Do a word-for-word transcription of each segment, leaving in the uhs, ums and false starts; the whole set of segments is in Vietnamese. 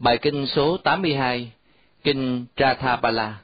Bài kinh số tám mươi hai, kinh Rathabala.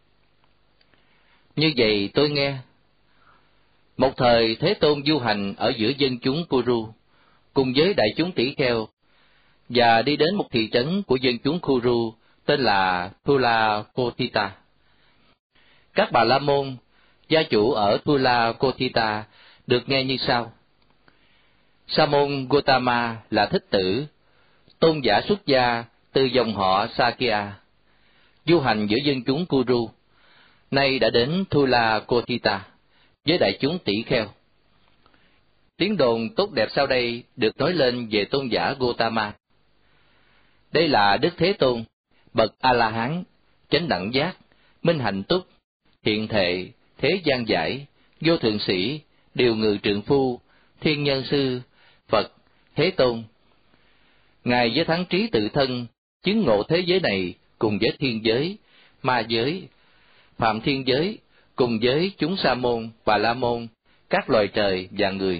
Như vậy tôi nghe, một thời Thế Tôn du hành ở giữa dân chúng Kuru, cùng với đại chúng tỷ kheo, và đi đến một thị trấn của dân chúng Kuru tên là Thulakotita. Các bà la môn, gia chủ ở Thulakotita được nghe như sau: Sa môn Gotama là thích tử, tôn giả xuất gia từ dòng họ Sakya, du hành giữa dân chúng Kuru, nay đã đến Thulakotita với đại chúng tỷ kheo. Tiếng đồn tốt đẹp sau đây được nói lên về tôn giả Gotama. Đây là Đức Thế Tôn, bậc A-la-hán, chánh đẳng giác, minh hạnh túc, hiện thệ, thế gian giải, vô thượng sĩ, điều ngự trượng phu, thiên nhân sư, Phật, Thế Tôn. Ngài với thắng trí tự thân, chứng ngộ thế giới này cùng với thiên giới, ma giới, phạm thiên giới, cùng với chúng sa môn và la môn, các loài trời và người.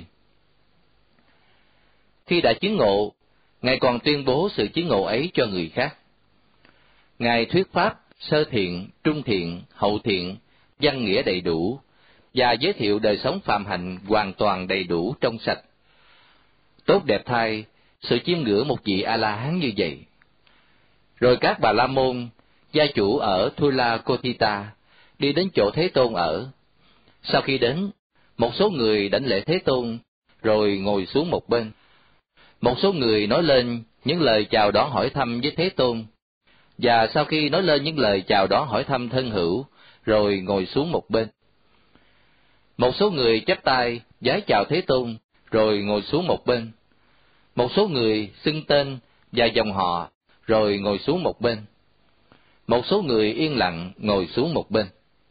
Khi đã chứng ngộ, Ngài còn tuyên bố sự chứng ngộ ấy cho người khác. Ngài thuyết pháp sơ thiện, trung thiện, hậu thiện, văn nghĩa đầy đủ, và giới thiệu đời sống phạm hạnh hoàn toàn đầy đủ trong sạch. Tốt đẹp thay sự chiêm ngưỡng một vị A-la-hán như vậy. Rồi các bà la môn, gia chủ ở Thulakotita, đi đến chỗ Thế Tôn ở. Sau khi đến, một số người đảnh lễ Thế Tôn, rồi ngồi xuống một bên. Một số người nói lên những lời chào đón hỏi thăm với Thế Tôn, và sau khi nói lên những lời chào đón hỏi thăm thân hữu, rồi ngồi xuống một bên. Một số người chắp tay vái chào Thế Tôn, rồi ngồi xuống một bên. Một số người xưng tên và dòng họ, rồi ngồi xuống một bên. Một số người yên lặng ngồi xuống một bên.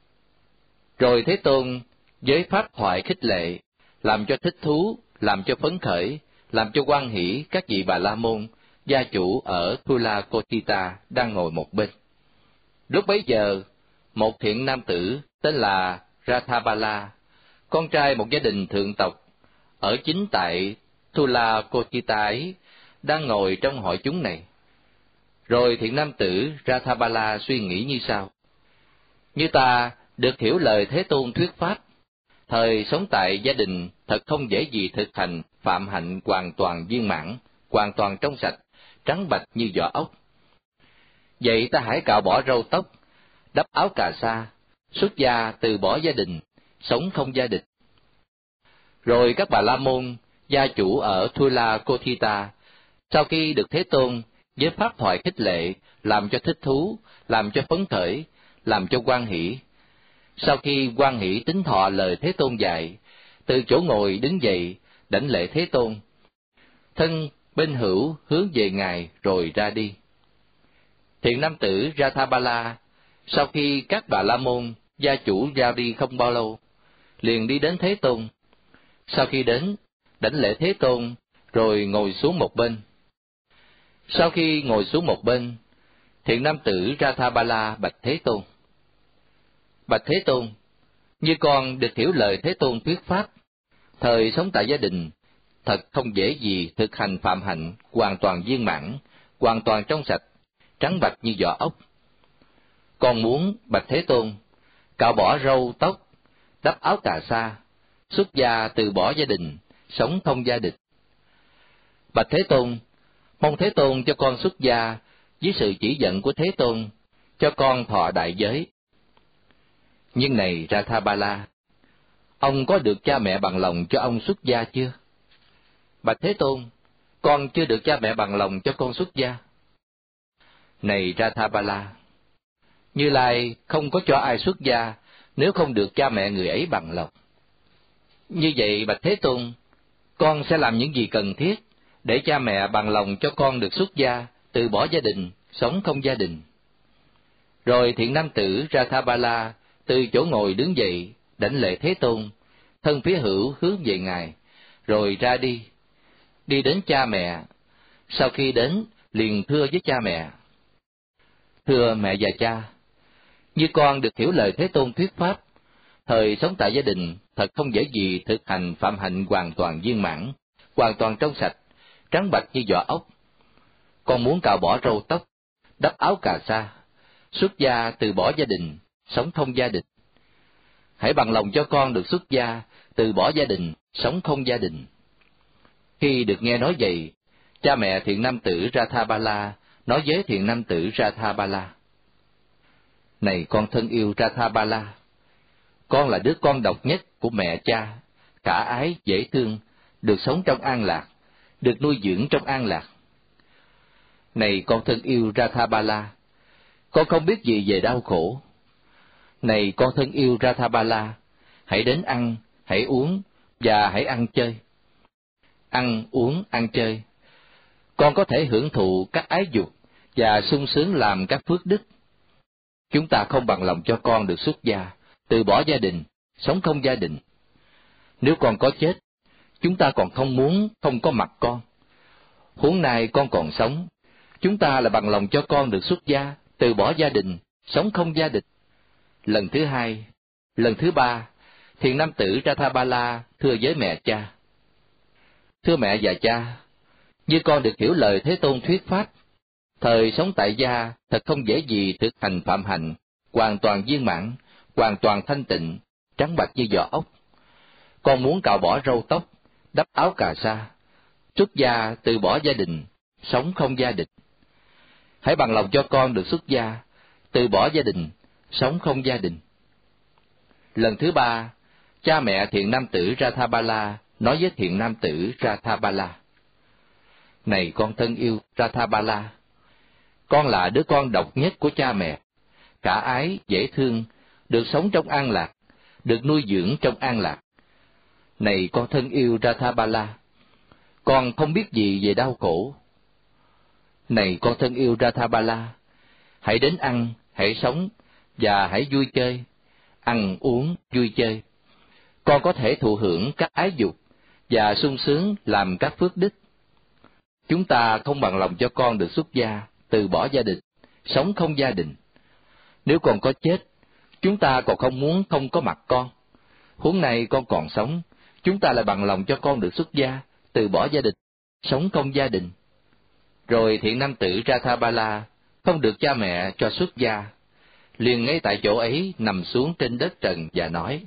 Rồi Thế Tôn với pháp thoại khích lệ, làm cho thích thú, làm cho phấn khởi, làm cho hoan hỷ các vị bà la môn, gia chủ ở Thulakotita đang ngồi một bên. Lúc bấy giờ, một thiện nam tử tên là Rathabala, con trai một gia đình thượng tộc, ở chính tại Thulakotita ấy, đang ngồi trong hội chúng này. Rồi thiện nam tử Rathabala suy nghĩ như sau: Như ta được hiểu lời Thế Tôn thuyết pháp, thời sống tại gia đình thật không dễ gì thực hành phạm hạnh hoàn toàn viên mãn, hoàn toàn trong sạch, trắng bạch như vỏ ốc. Vậy ta hãy cạo bỏ râu tóc, đắp áo cà sa, xuất gia từ bỏ gia đình, sống không gia đình. Rồi các bà la môn, gia chủ ở Thulakotita, sau khi được Thế Tôn với pháp thoại khích lệ, làm cho thích thú, làm cho phấn khởi, làm cho hoan hỷ. Sau khi hoan hỷ tín thọ lời Thế Tôn dạy, từ chỗ ngồi đứng dậy, đảnh lễ Thế Tôn, thân bên hữu hướng về Ngài rồi ra đi. Thiện nam tử Rathabala, sau khi các bà la môn, gia chủ ra đi không bao lâu, liền đi đến Thế Tôn. Sau khi đến, đảnh lễ Thế Tôn, rồi ngồi xuống một bên. Sau khi ngồi xuống một bên, thiện nam tử Rathabala bạch Thế Tôn: Bạch Thế Tôn, như con được hiểu lời Thế Tôn thuyết pháp, thời sống tại gia đình, thật không dễ gì thực hành phạm hạnh hoàn toàn viên mãn, hoàn toàn trong sạch, trắng bạch như vỏ ốc. Con muốn, bạch Thế Tôn, cạo bỏ râu tóc, đắp áo cà sa, xuất gia từ bỏ gia đình, sống không gia đình. Bạch Thế Tôn, mong Thế Tôn cho con xuất gia với sự chỉ dẫn của Thế Tôn, cho con thọ đại giới. Nhưng này Rathabala, ông có được cha mẹ bằng lòng cho ông xuất gia chưa? Bạch Thế Tôn, con chưa được cha mẹ bằng lòng cho con xuất gia. Này Rathabala, Như Lai không có cho ai xuất gia nếu không được cha mẹ người ấy bằng lòng. Như vậy bạch Thế Tôn, con sẽ làm những gì cần thiết để cha mẹ bằng lòng cho con được xuất gia, từ bỏ gia đình, sống không gia đình. Rồi thiện nam tử Rathabala từ chỗ ngồi đứng dậy, đảnh lễ Thế Tôn, thân phía hữu hướng về Ngài, rồi ra đi. Đi đến cha mẹ, sau khi đến, liền thưa với cha mẹ: Thưa mẹ và cha, như con được hiểu lời Thế Tôn thuyết pháp, thời sống tại gia đình thật không dễ gì thực hành phạm hạnh hoàn toàn viên mãn, hoàn toàn trong sạch, trắng bạch như vỏ ốc. Con muốn cạo bỏ râu tóc, đắp áo cà sa, xuất gia từ bỏ gia đình, sống không gia đình. Hãy bằng lòng cho con được xuất gia, từ bỏ gia đình, sống không gia đình. Khi được nghe nói vậy, cha mẹ thiện nam tử Rathabala nói với thiện nam tử Rathabala: Này con thân yêu Rathabala, con là đứa con độc nhất của mẹ cha, khả ái, dễ thương, được sống trong an lạc, được nuôi dưỡng trong an lạc. Này con thân yêu Rathabala, con không biết gì về đau khổ. Này con thân yêu Rathabala, hãy đến ăn, hãy uống, và hãy ăn chơi. Ăn, uống, ăn chơi. Con có thể hưởng thụ các ái dục và sung sướng làm các phước đức. Chúng ta không bằng lòng cho con được xuất gia, từ bỏ gia đình, sống không gia đình. Nếu con có chết, chúng ta còn không muốn không có mặt con. Huống nay con còn sống, chúng ta là bằng lòng cho con được xuất gia, từ bỏ gia đình, sống không gia đình. Lần thứ hai, lần thứ ba, thiện nam tử Rathabala thưa với mẹ cha: Thưa mẹ và cha, như con được hiểu lời Thế Tôn thuyết pháp, thời sống tại gia thật không dễ gì thực hành phạm hạnh, hoàn toàn viên mãn, hoàn toàn thanh tịnh, trắng bạch như vỏ ốc. Con muốn cạo bỏ râu tóc, đắp áo cà sa, xuất gia từ bỏ gia đình, sống không gia đình. Hãy bằng lòng cho con được xuất gia, từ bỏ gia đình, sống không gia đình. Lần thứ ba, cha mẹ thiện nam tử Rathabala nói với thiện nam tử Rathabala: Này con thân yêu Rathabala, con là đứa con độc nhất của cha mẹ, khả ái, dễ thương, được sống trong an lạc, được nuôi dưỡng trong an lạc. Này con thân yêu Rathabala, con không biết gì về đau khổ. Này con thân yêu Rathabala, hãy đến ăn, hãy sống, và hãy vui chơi. Ăn, uống, vui chơi. Con có thể thụ hưởng các ái dục, và sung sướng làm các phước đức. Chúng ta không bằng lòng cho con được xuất gia, từ bỏ gia đình, sống không gia đình. Nếu con có chết, chúng ta còn không muốn không có mặt con. Huống này con còn sống, chúng ta lại bằng lòng cho con được xuất gia, từ bỏ gia đình, sống không gia đình. Rồi thiện nam tử Rathabala không được cha mẹ cho xuất gia, liền ngay tại chỗ ấy nằm xuống trên đất trần và nói: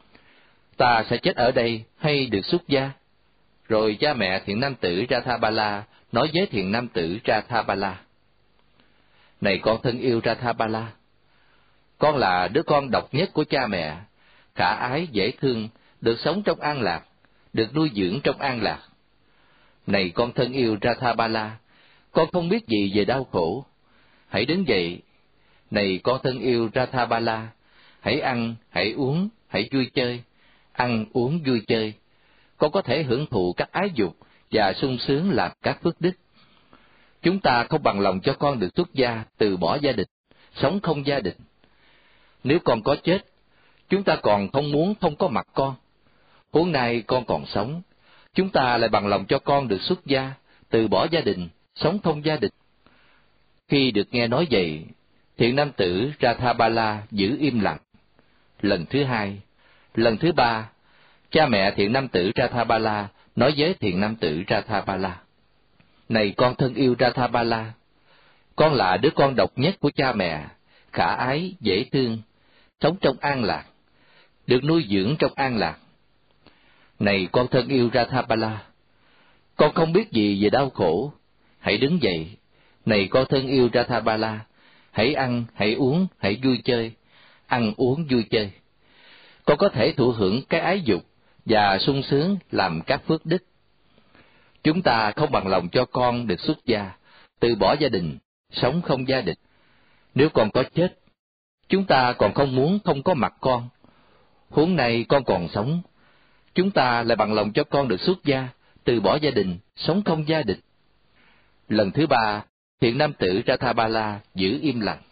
Ta sẽ chết ở đây hay được xuất gia? Rồi cha mẹ thiện nam tử Rathabala nói với thiện nam tử Rathabala: Này con thân yêu Rathabala, con là đứa con độc nhất của cha mẹ, khả ái, dễ thương, được sống trong an lạc, được nuôi dưỡng trong an lạc. Này con thân yêu Rathabala, con không biết gì về đau khổ. Hãy đứng dậy. Này con thân yêu Rathabala, hãy ăn, hãy uống, hãy vui chơi. Ăn, uống, vui chơi. Con có thể hưởng thụ các ái dục và sung sướng làm các phước đức. Chúng ta không bằng lòng cho con được xuất gia, từ bỏ gia đình, sống không gia đình. Nếu con có chết, chúng ta còn không muốn không có mặt con. Huống nay con còn sống, chúng ta lại bằng lòng cho con được xuất gia, từ bỏ gia đình, sống không gia đình. Khi được nghe nói vậy, thiện nam tử Rathabala giữ im lặng. Lần thứ hai, lần thứ ba, cha mẹ thiện nam tử Rathabala nói với thiện nam tử Rathabala: Này con thân yêu Rathabala, con là đứa con độc nhất của cha mẹ, khả ái, dễ thương, sống trong an lạc, được nuôi dưỡng trong an lạc. Này con thân yêu Rathabala, con không biết gì về đau khổ. Hãy đứng dậy. Này con thân yêu Rathabala, hãy ăn, hãy uống, hãy vui chơi. Ăn, uống, vui chơi. Con có thể thụ hưởng cái ái dục và sung sướng làm các phước đức. Chúng ta không bằng lòng cho con được xuất gia, từ bỏ gia đình, sống không gia đình. Nếu con có chết, chúng ta còn không muốn không có mặt con. Huống này con còn sống, chúng ta lại bằng lòng cho con được xuất gia, từ bỏ gia đình, sống không gia đình. Lần thứ ba, thiện nam tử Rathabala giữ im lặng.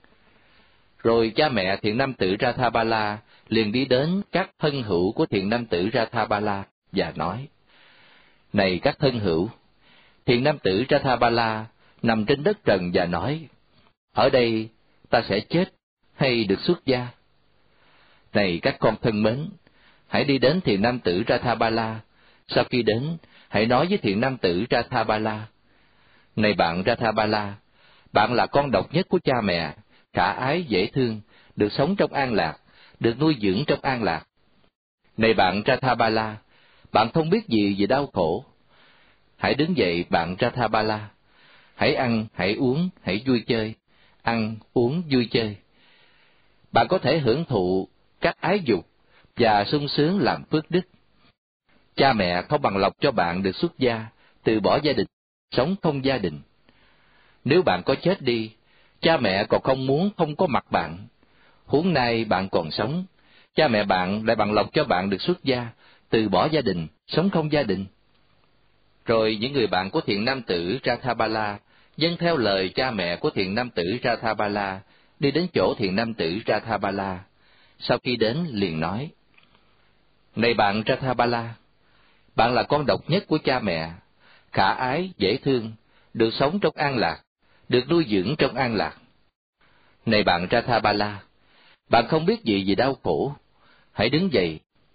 Rồi cha mẹ thiện nam tử Rathabala liền đi đến các thân hữu của thiện nam tử Rathabala và nói: Này các thân hữu, thiện nam tử Rathabala nằm trên đất trần và nói: Ở đây ta sẽ chết hay được xuất gia? Này các con thân mến, hãy đi đến thiện nam tử Rathabala. Sau khi đến, hãy nói với thiện nam tử Rathabala: Này bạn Rathabala, Bạn là con độc nhất của cha mẹ, khả ái dễ thương, được sống trong an lạc, được nuôi dưỡng trong an lạc. Này bạn Rathabala, bạn không biết gì về đau khổ. Hãy đứng dậy bạn Rathabala, hãy ăn, hãy uống, hãy vui chơi, ăn, uống, vui chơi. Bạn có thể hưởng thụ các ái dục và sung sướng làm phước đức. Cha mẹ không bằng lòng cho bạn được xuất gia, từ bỏ gia đình, sống không gia đình. Nếu bạn có chết đi, cha mẹ còn không muốn không có mặt bạn. Huống nay bạn còn sống, cha mẹ bạn lại bằng lòng cho bạn được xuất gia, từ bỏ gia đình, sống không gia đình. Rồi những người bạn của thiện nam tử Rathabala dâng theo lời cha mẹ của thiện nam tử Rathabala, đi đến chỗ thiện nam tử Rathabala. Sau khi đến liền nói: Này bạn Rathabala, bạn là con độc nhất của cha mẹ, khả ái, dễ thương, được sống trong an lạc, được nuôi dưỡng trong an lạc. Này bạn Rathabala, bạn không biết gì về đau khổ. Hãy đứng dậy.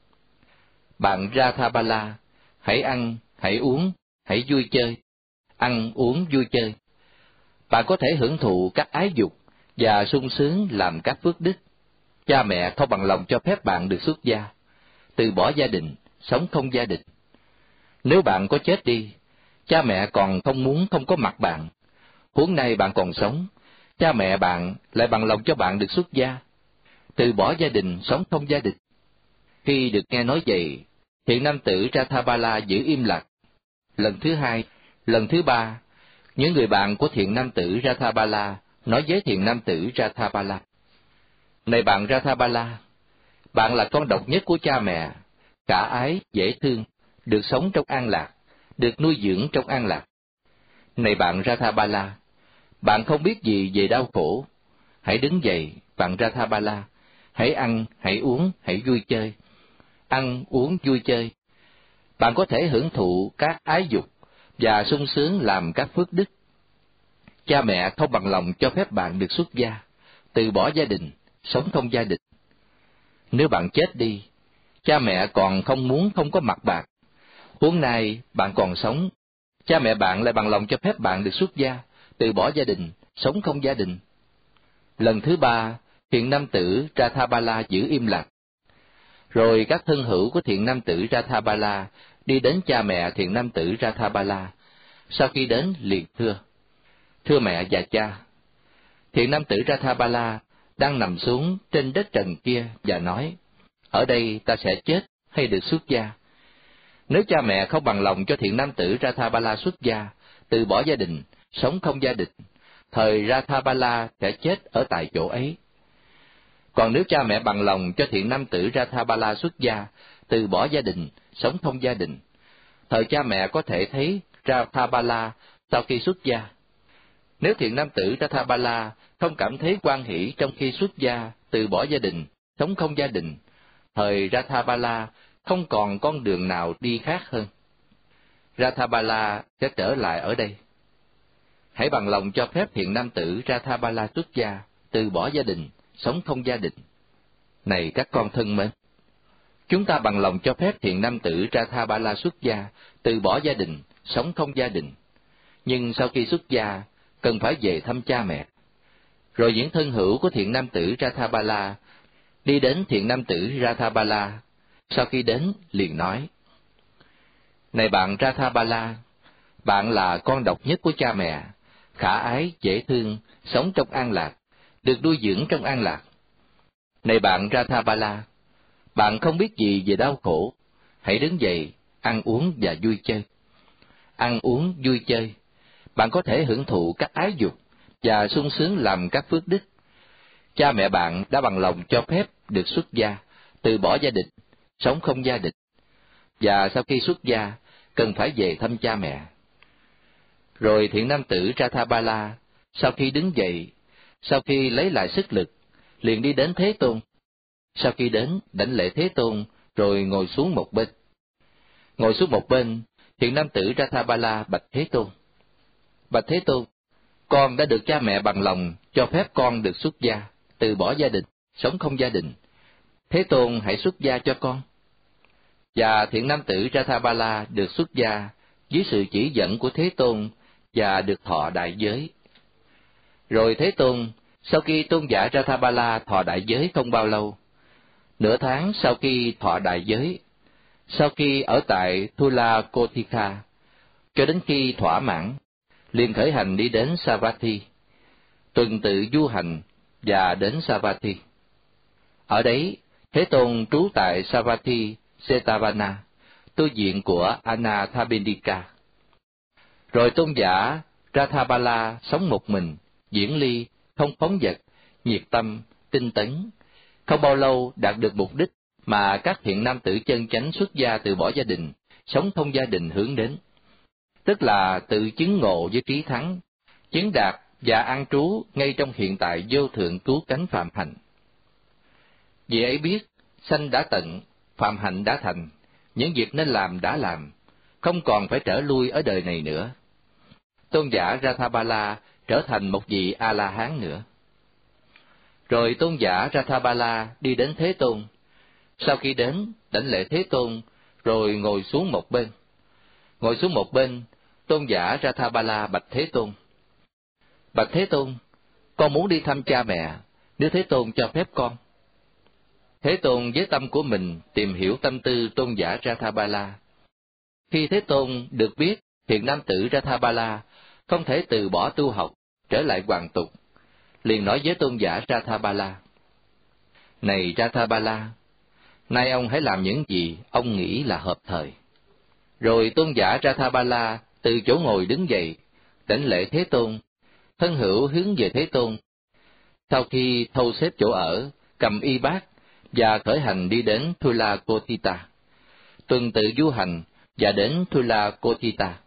Bạn Rathabala, hãy ăn, hãy uống, hãy vui chơi, ăn, uống, vui chơi. Bạn có thể hưởng thụ các ái dục và sung sướng làm các phước đức. Cha mẹ không bằng lòng cho phép bạn được xuất gia, từ bỏ gia đình, sống không gia đình. Nếu bạn có chết đi, cha mẹ còn không muốn không có mặt bạn. Huống nay bạn còn sống, cha mẹ bạn lại bằng lòng cho bạn được xuất gia, từ bỏ gia đình, sống không gia đình. Khi được nghe nói vậy, thiện nam tử Rathabala giữ im lặng. Lần thứ hai, lần thứ ba, những người bạn của thiện nam tử Rathabala nói với thiện nam tử Rathabala: Này bạn Rathabala, bạn là con độc nhất của cha mẹ, khả ái, dễ thương, được sống trong an lạc, được nuôi dưỡng trong an lạc. Này bạn Rathabala, bạn không biết gì về đau khổ. Hãy đứng dậy, bạn Rathabala, hãy ăn, hãy uống, hãy vui chơi, ăn, uống, vui chơi. Bạn có thể hưởng thụ các ái dục và sung sướng làm các phước đức. Cha mẹ không bằng lòng cho phép bạn được xuất gia, từ bỏ gia đình, sống không gia đình. Nếu bạn chết đi, cha mẹ còn không muốn không có mặt bạn. Huống nay bạn còn sống, cha mẹ bạn lại bằng lòng cho phép bạn được xuất gia, từ bỏ gia đình, sống không gia đình. Lần thứ ba, thiện nam tử Rathabala giữ im lặng. Rồi các thân hữu của thiện nam tử Rathabala đi đến cha mẹ thiện nam tử Rathabala. Sau khi đến liền thưa: Thưa mẹ và cha. Thiện nam tử Rathabala đang nằm xuống trên đất trần kia và nói: Ở đây ta sẽ chết hay được xuất gia? Nếu cha mẹ không bằng lòng cho thiện nam tử Rathabala xuất gia, từ bỏ gia đình, sống không gia đình, thời Rathabala sẽ chết ở tại chỗ ấy. Còn nếu cha mẹ bằng lòng cho thiện nam tử Rathabala xuất gia, từ bỏ gia đình, sống không gia đình, thời cha mẹ có thể thấy Rathabala sau khi xuất gia. Nếu thiện nam tử Rathabala không cảm thấy hoan hỷ trong khi xuất gia, từ bỏ gia đình, sống không gia đình, thời Rathabala không còn con đường nào đi khác hơn. Rathabala sẽ trở lại ở đây. Hãy bằng lòng cho phép thiện nam tử Rathabala xuất gia, từ bỏ gia đình, sống không gia đình. Này các con thân mến, chúng ta bằng lòng cho phép thiện nam tử Rathabala xuất gia, từ bỏ gia đình, sống không gia đình. Nhưng sau khi xuất gia, cần phải về thăm cha mẹ. Rồi những thân hữu của thiện nam tử Rathabala đi đến thiện nam tử Rathabala. Sau khi đến liền nói: Này bạn Rathabala, bạn là con độc nhất của cha mẹ, khả ái, dễ thương, sống trong an lạc, được nuôi dưỡng trong an lạc. Này bạn Rathabala, bạn không biết gì về đau khổ. Hãy đứng dậy, ăn uống và vui chơi. Ăn uống, vui chơi. Bạn có thể hưởng thụ các ái dục và sung sướng làm các phước đức. Cha mẹ bạn đã bằng lòng cho phép được xuất gia, từ bỏ gia đình, sống không gia đình. Và sau khi xuất gia, cần phải về thăm cha mẹ. Rồi thiện nam tử Rathabala, sau khi đứng dậy, sau khi lấy lại sức lực, liền đi đến Thế Tôn. Sau khi đến, đảnh lễ Thế Tôn, rồi ngồi xuống một bên. Ngồi xuống một bên, thiện nam tử Rathabala bạch Thế Tôn: Bạch Thế Tôn, con đã được cha mẹ bằng lòng cho phép con được xuất gia, từ bỏ gia đình, sống không gia đình. Thế Tôn hãy xuất gia cho con. Và thiện nam tử Rathabala được xuất gia dưới sự chỉ dẫn của Thế Tôn và được thọ đại giới. Rồi Thế Tôn, sau khi tôn giả Rathabala thọ đại giới không bao lâu, nửa tháng sau khi thọ đại giới, sau khi ở tại Thula Kothika, cho đến khi thỏa mãn, liền khởi hành đi đến Savatthi, tuần tự du hành và đến Savatthi. Ở đấy, Thế Tôn trú tại Savatthi Setavana, tu viện của Anathapindika. Rồi tôn giả Rathabala sống một mình, diễn ly, không phóng dật, nhiệt tâm, tinh tấn, không bao lâu đạt được mục đích mà các thiện nam tử chân chánh xuất gia từ bỏ gia đình, sống thông gia đình hướng đến, tức là tự chứng ngộ với trí thắng, chứng đạt và an trú ngay trong hiện tại vô thượng cứu cánh phạm hạnh. Vì ấy biết, sanh đã tận, phạm hạnh đã thành, những việc nên làm đã làm, không còn phải trở lui ở đời này nữa. Tôn giả Rathabala trở thành một vị A-la-hán nữa. Rồi tôn giả Rathabala đi đến Thế Tôn. Sau khi đến, đảnh lễ Thế Tôn, rồi ngồi xuống một bên. Ngồi xuống một bên, tôn giả Rathabala bạch Thế Tôn: Bạch Thế Tôn, con muốn đi thăm cha mẹ, nếu Thế Tôn cho phép con. Thế Tôn với tâm của mình tìm hiểu tâm tư tôn giả Rathabala. Khi Thế Tôn được biết thiện nam tử Rathabala không thể từ bỏ tu học, trở lại hoàn tục, liền nói với tôn giả Rathabala: Này Rathabala, nay ông hãy làm những gì ông nghĩ là hợp thời. Rồi tôn giả Rathabala từ chỗ ngồi đứng dậy, đảnh lễ Thế Tôn, thân hữu hướng về Thế Tôn. Sau khi thâu xếp chỗ ở, cầm y bát và khởi hành đi đến Thula Kothita, tuần tự du hành và đến Thula Kothita.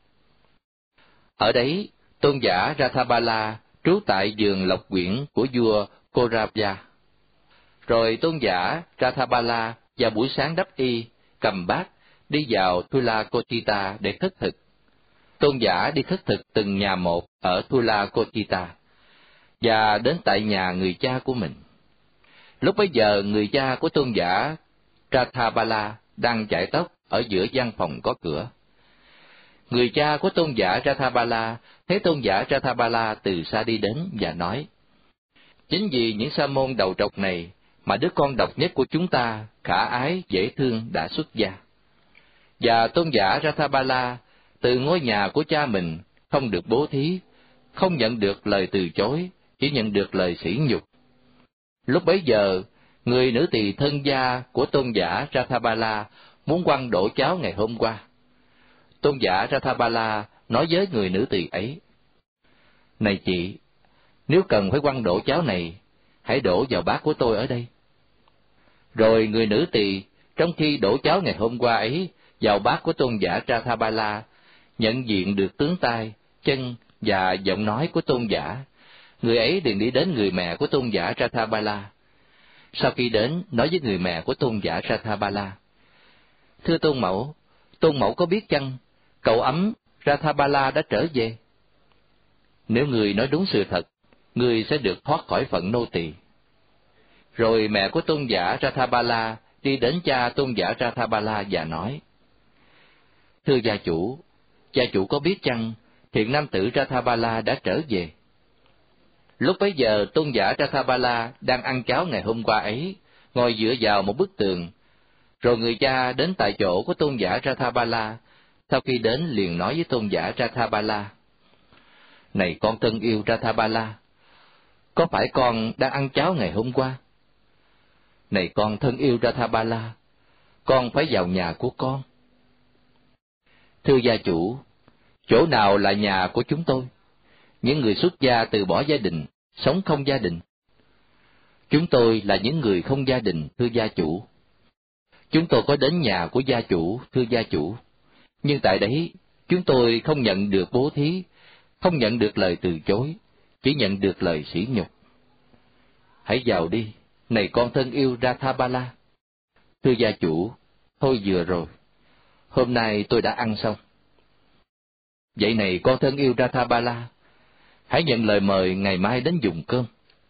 Ở đấy, tôn giả Rathabala trú tại vườn lộc quyển của vua Korabya. Rồi tôn giả Rathabala vào buổi sáng đắp y, cầm bát, đi vào Thula Kothita để khất thực. Tôn giả đi khất thực từng nhà một ở Thula Kothita, và đến tại nhà người cha của mình. Lúc bấy giờ, người cha của tôn giả Rathabala đang chải tóc ở giữa gian phòng có cửa. Người cha của tôn giả Rathabala thấy tôn giả Rathabala từ xa đi đến và nói: Chính vì những sa môn đầu trọc này mà đứa con độc nhất của chúng ta, khả ái, dễ thương đã xuất gia. Và tôn giả Rathabala từ ngôi nhà của cha mình không được bố thí, không nhận được lời từ chối, chỉ nhận được lời sỉ nhục. Lúc bấy giờ, người nữ tỳ thân gia của tôn giả Rathabala muốn quăng đổ cháo ngày hôm qua. Tôn giả Rathabala nói với người nữ tỳ ấy: Này chị, nếu cần phải quăng đổ cháo này, hãy đổ vào bát của tôi ở đây. Rồi người nữ tỳ, trong khi đổ cháo ngày hôm qua ấy vào bát của tôn giả Rathabala, nhận diện được tướng tay, chân và giọng nói của tôn giả. Người ấy liền đi đến người mẹ của tôn giả Rathabala. Sau khi đến, nói với người mẹ của tôn giả Rathabala: Thưa tôn mẫu, tôn mẫu có biết chăng, cậu ấm Rathabala đã trở về? Nếu người nói đúng sự thật, người sẽ được thoát khỏi phận nô tỳ. Rồi mẹ của tôn giả Rathabala đi đến cha tôn giả Rathabala và nói: Thưa gia chủ, gia chủ có biết chăng, thiện nam tử Rathabala đã trở về? Lúc bấy giờ, tôn giả Rathabala đang ăn cháo ngày hôm qua ấy, ngồi dựa vào một bức tường. Rồi người cha đến tại chỗ của tôn giả Rathabala. Sau khi đến, liền nói với tôn giả Rathabala: Này con thân yêu Rathabala, có phải con đang ăn cháo ngày hôm qua? Này con thân yêu Rathabala, con phải vào nhà của con. Thưa gia chủ, chỗ nào là nhà của chúng tôi? Những người xuất gia từ bỏ gia đình, sống không gia đình. Chúng tôi là những người không gia đình, thưa gia chủ. Chúng tôi có đến nhà của gia chủ, thưa gia chủ. Nhưng tại đấy, chúng tôi không nhận được bố thí, không nhận được lời từ chối, chỉ nhận được lời sỉ nhục. Hãy vào đi, này con thân yêu Rathabala. Thưa gia chủ, thôi vừa rồi, hôm nay tôi đã ăn xong. Vậy này con thân yêu Rathabala, hãy nhận lời mời ngày mai đến dùng cơm.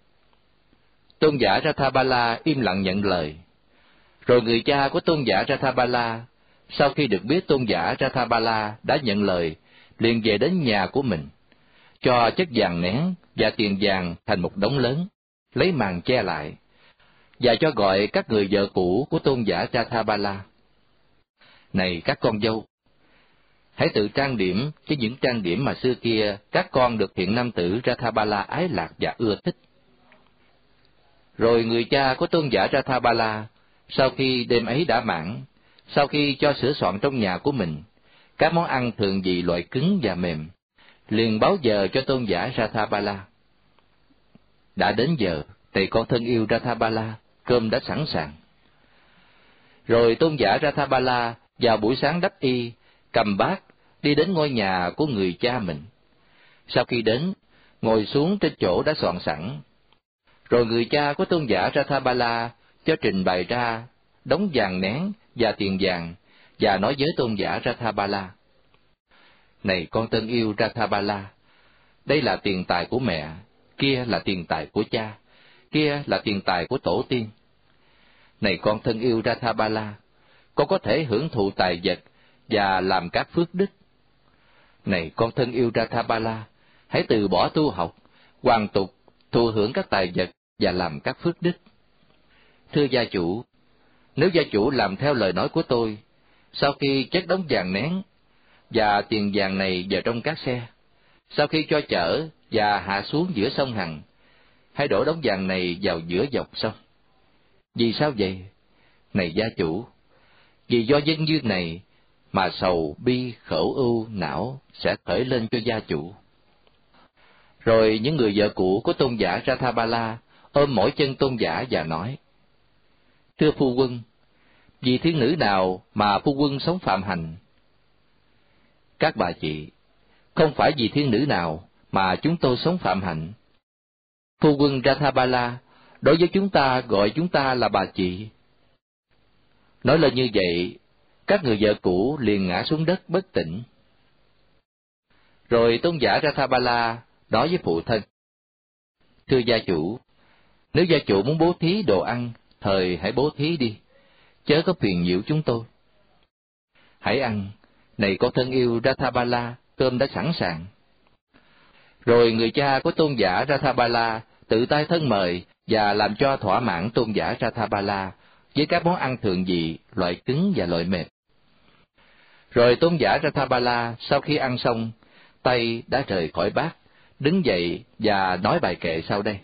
Tôn giả Rathabala im lặng nhận lời. Rồi người cha của tôn giả Rathabala, sau khi được biết tôn giả Rathabala đã nhận lời, liền về đến nhà của mình. cho chất vàng nén và tiền vàng thành một đống lớn, lấy màn che lại, và cho gọi các người vợ cũ của tôn giả Rathabala. Này các con dâu, hãy tự trang điểm với những trang điểm mà xưa kia các con được thiện nam tử Rathabala ái lạc và ưa thích. Rồi người cha của tôn giả Rathabala, sau khi đêm ấy đã mãn, sau khi cho sửa soạn trong nhà của mình các món ăn thường vị loại cứng và mềm, liền báo giờ cho tôn giả Rathabala. Đã đến giờ, thầy con thân yêu Rathabala, cơm đã sẵn sàng. Rồi tôn giả Rathabala vào buổi sáng đắp y, cầm bát, đi đến ngôi nhà của người cha mình. Sau khi đến, ngồi xuống trên chỗ đã soạn sẵn. Rồi người cha của tôn giả Rathabala cho trình bày ra đống vàng nén và tiền vàng, và nói với tôn giả Rathabala: Này con thân yêu Rathabala, đây là tiền tài của mẹ, kia là tiền tài của cha, kia là tiền tài của tổ tiên. Này con thân yêu Rathabala, con có thể hưởng thụ tài vật và làm các phước đức. Này con thân yêu Rathabala, hãy từ bỏ tu học, hoàn tục, thụ hưởng các tài vật và làm các phước đức. Thưa gia chủ, nếu gia chủ làm theo lời nói của tôi, sau khi chất đống vàng nén và tiền vàng này vào trong các xe, sau khi cho chở và hạ xuống giữa sông Hằng, hãy đổ đống vàng này vào giữa dòng sông. Vì sao vậy? Này gia chủ, vì do nhân duyên này mà sầu, bi, khổ ưu, não sẽ khởi lên cho gia chủ. Rồi những người vợ cũ của tôn giả Rathabala ôm mỗi chân tôn giả và nói: Thưa phu quân, vì thiên nữ nào mà phu quân sống phạm hành? Các bà chị, không phải vì thiên nữ nào mà chúng tôi sống phạm hạnh. Phu quân Rathabala, đối với chúng ta gọi chúng ta là bà chị. Nói lên như vậy, các người vợ cũ liền ngã xuống đất bất tỉnh. Rồi tôn giả Rathabala nói với phụ thân: Thưa gia chủ, nếu gia chủ muốn bố thí đồ ăn, thời hãy bố thí đi, chớ có phiền nhiễu chúng tôi. Hãy ăn, này con thân yêu Rathabala, cơm đã sẵn sàng. Rồi người cha của tôn giả Rathabala tự tay thân mời và làm cho thỏa mãn tôn giả Rathabala với các món ăn thượng vị, loại cứng và loại mềm. Rồi tôn giả Rathabala sau khi ăn xong, tay đã rời khỏi bát, đứng dậy và nói bài kệ sau đây: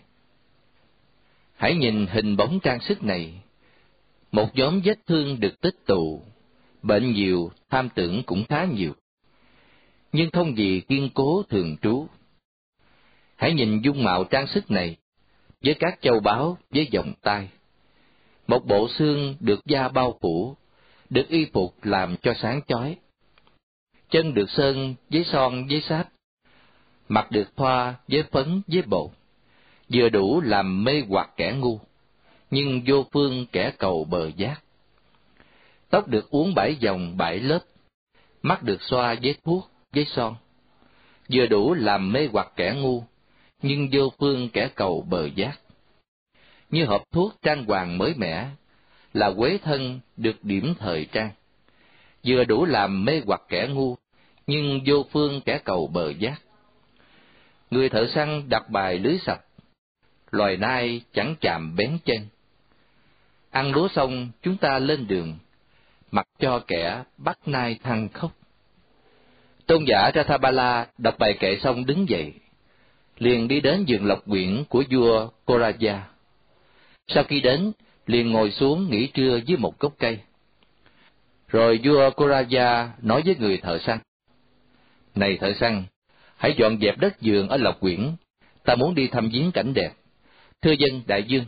Hãy nhìn hình bóng trang sức này, một nhóm vết thương được tích tụ, bệnh nhiều, tham tưởng cũng khá nhiều, nhưng không gì kiên cố thường trú. Hãy nhìn dung mạo trang sức này, với các châu báu, với vòng tay, một bộ xương được da bao phủ, được y phục làm cho sáng chói, chân được sơn với son với sáp, mặt được thoa với phấn với bột, vừa đủ làm mê hoặc kẻ ngu, nhưng vô phương kẻ cầu bờ giác. Tóc được uốn bảy vòng bảy lớp, mắt được xoa với thuốc với son, vừa đủ làm mê hoặc kẻ ngu, nhưng vô phương kẻ cầu bờ giác. Như hộp thuốc trang hoàng mới mẻ, là quế thân được điểm thời trang, vừa đủ làm mê hoặc kẻ ngu, nhưng vô phương kẻ cầu bờ giác. Người thợ săn đặt bài lưới sạch, loài nai chẳng chạm bén chân. Ăn lúa xong chúng ta lên đường, mặc cho kẻ bắt nai than khóc. Tôn giả Rathabala đọc bài kệ xong đứng dậy, liền đi đến vườn lộc quyển của vua Koraja. Sau khi đến, liền ngồi xuống nghỉ trưa dưới một gốc cây. Rồi vua Koraja nói với người thợ săn: Này thợ săn, hãy dọn dẹp đất vườn ở lộc quyển, ta muốn đi thăm viếng cảnh đẹp. Thưa dân đại vương.